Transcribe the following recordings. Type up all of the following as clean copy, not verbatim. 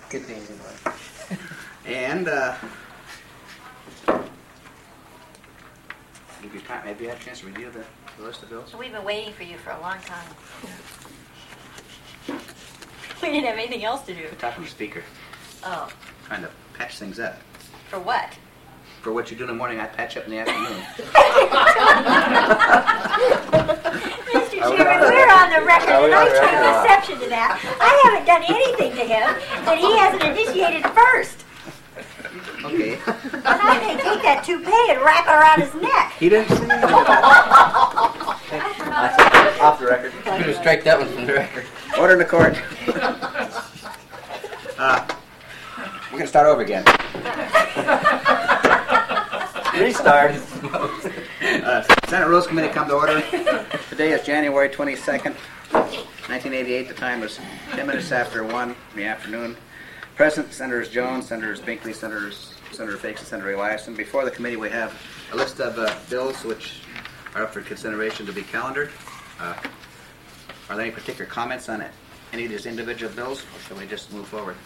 Good thing, good one. And give you time, maybe you have a chance to review the list of bills. So we've been waiting for you for a long time. We didn't have anything else to do. Talk on the speaker. Oh, Trying to patch things up. for what? For what you do in the morning, I patch up in the afternoon. Mr. Chairman, we're on the record, and I take exception to that. I haven't done anything to him that he hasn't initiated first. Okay. And I may take that toupee and wrap it around his neck. He didn't say anything. Off the record. I'm going to strike that one from the record. Order in the court. We're going to start over again. Restart. Senate Rules Committee come to order. Today is January 22nd, 1988. The time is 10 minutes after 1 in the afternoon. Present, Senators Jones, Senators Binkley, Senator Fakes, and Senator Eliason. Before the committee, we have a list of bills which are up for consideration to be calendared. Are there any particular comments on any of these individual bills, or shall we just move forward?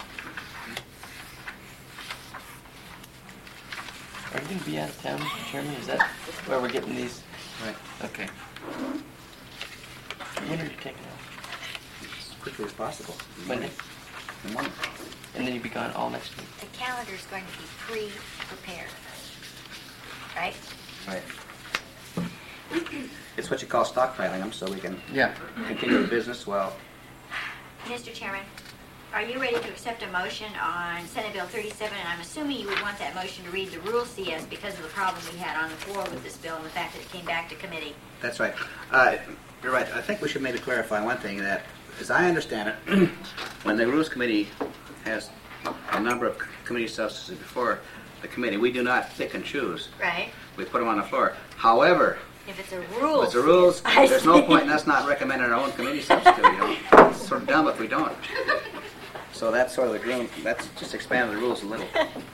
Are you going to be out of town, Mr. Chairman? Is that where we're getting these? Right. Okay. When are you taking off? As quickly as possible. Monday? In the morning. And then you'll be gone all next week? The calendar is going to be pre-prepared, right? Right. It's what you call stockpiling them, so we can Yeah. continue the business well. Mr. Chairman, are you ready to accept a motion on Senate Bill 37? And I'm assuming you would want that motion to read the Rule CS because of the problem we had on the floor with this bill and the fact that it came back to committee. That's right. You're right. I think we should maybe clarify one thing, that, as I understand it, when the Rules Committee has a number of committee substances before the committee, we do not pick and choose. Right. We put them on the floor. However, If it's a rule. if it's the rules, I there's no see. point in us not recommending our own committee substitute. You know? It's sort of dumb if we don't. So that's sort of the groom. That's just expanding the rules a little.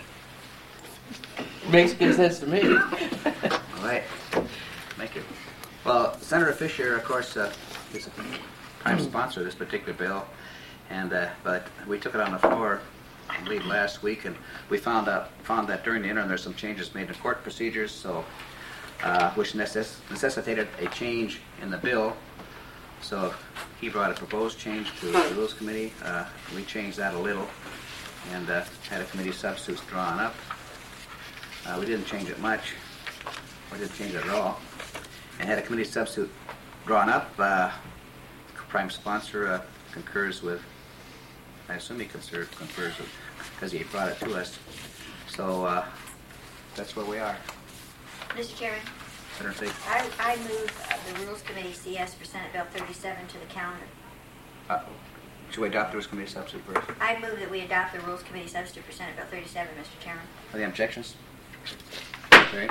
Makes good sense to me. All right. Thank you. Well, Senator Fisher, of course, is a prime sponsor of this particular bill, and but we took it on the floor, I believe, last week, and we found that during the interim there's some changes made to court procedures, so which necessitated a change in the bill. So he brought a proposed change to the Rules Committee. We changed that a little, and had a committee substitute drawn up. We didn't change it much, or didn't change it at all, and had a committee substitute drawn up. Prime sponsor concurs with, I assume he concurs with, because he brought it to us. So that's where we are. Mr. Chairman, Senator Fake. I move the Rules Committee CS for Senate Bill 37 to the calendar. Should we adopt the Rules Committee substitute first? I move that we adopt the Rules Committee substitute for Senate Bill 37, Mr. Chairman. Are there objections? Okay.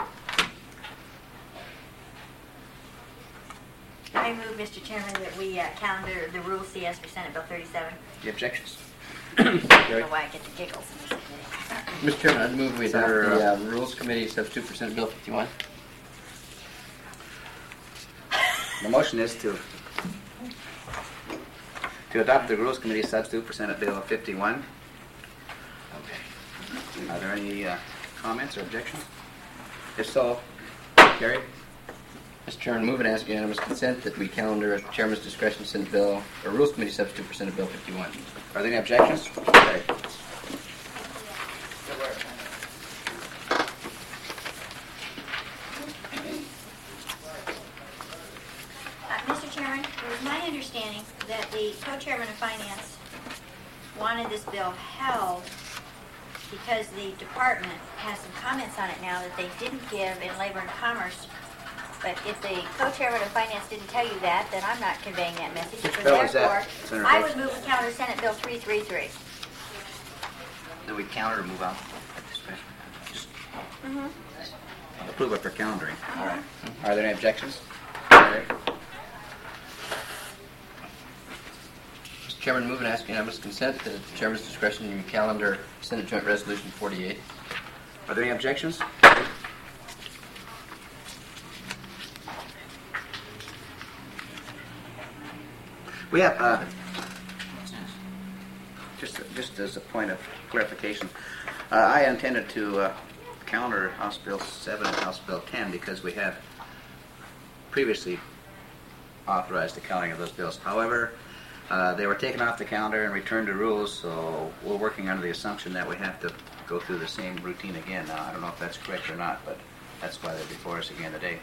I move, Mr. Chairman, that we calendar the Rules CS for Senate Bill 37. The objections? I don't know why I get the giggles in this committee. Mr. Chairman, I'd move we adopt Senator, the Rules Committee substitute for Senate Bill 51. The motion is to adopt the Rules Committee substitute for Senate Bill 51. Okay. Are there any comments or objections? If so, carried. Mr. Chairman, move and ask unanimous consent that we calendar at Chairman's discretion Senate Bill, or Rules Committee substitute for Senate Bill 51. Are there any objections? Carried. Mr. Chairman, it was my understanding that the co-chairman of finance wanted this bill held because the department has some comments on it now that they didn't give in Labor and Commerce. But if the co-chairman of finance didn't tell you that, then I'm not conveying that message. Which So bill is therefore, that, Senator I Bates? would move to counter Senate Bill 333. Do we counter or move on? Just approve it for calendaring. All right. Are there any objections? Carried. Mr. Chairman, move and ask unanimous consent that at Chairman's discretion you calendar Senate Joint Resolution 48. Are there any objections? We have Just as a point of clarification, I intended to counter House Bill 7 and House Bill 10 because we have previously authorized the counting of those bills. However, they were taken off the calendar and returned to rules, so we're working under the assumption that we have to go through the same routine again. Now, I don't know if that's correct or not, but that's why they're before us again today.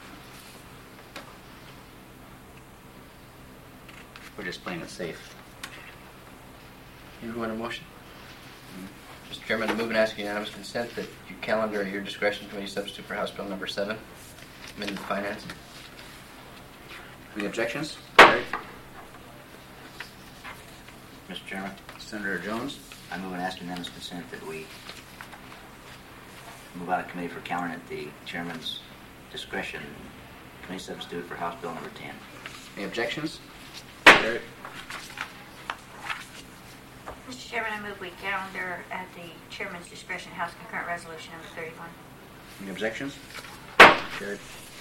We're just playing it safe. You want a motion? Mr. Chairman, I move and ask unanimous consent that you calendar at your discretion committee substitute for House Bill number 7, amended finance. Any objections? Carried. Mr. Chairman, Senator Jones? I move and ask unanimous consent that we move out of committee for calendaring at the chairman's discretion, committee substitute for House Bill number 10. Any objections? Carried. Mr. Chairman, I move we calendar at the chairman's discretion House Concurrent Resolution number 31. Any objections? Carried.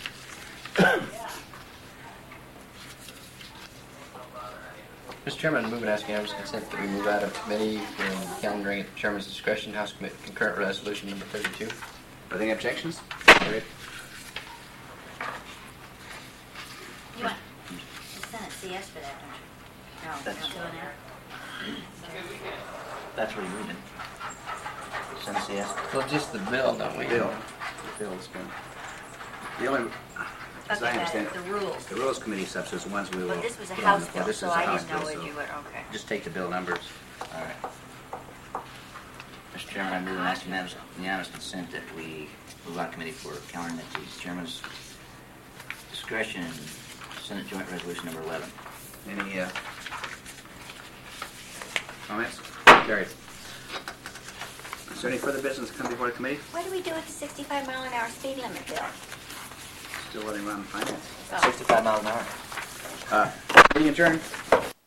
Mr. Chairman, I move and ask unanimous consent that we move out of committee for calendaring at the chairman's discretion House Concurrent Resolution number 32. Are there any objections? Carried. You want the Senate CS for that, don't you? No, That's- not doing that. That's what you're reading. Senate CS. Well, just the bill, don't we? Bill. Bill's been... The only... As I Okay, understand it, the rules. the Rules Committee substitutes, the ones we will... Well, this was a put on House the- bill, this so is a I House didn't know bill, where so you were, okay. just take the bill numbers. All right. Mr. Chairman, I move and ask unanimous consent that we move out of committee for calendaring at the chairman's discretion, Senate Joint Resolution number 11. Any comments? Carried. Is there any further business to come before the committee? What do we do with the 65-mile-an-hour speed limit bill? Still letting run finance. Oh. 65 miles an hour. Meeting adjourned.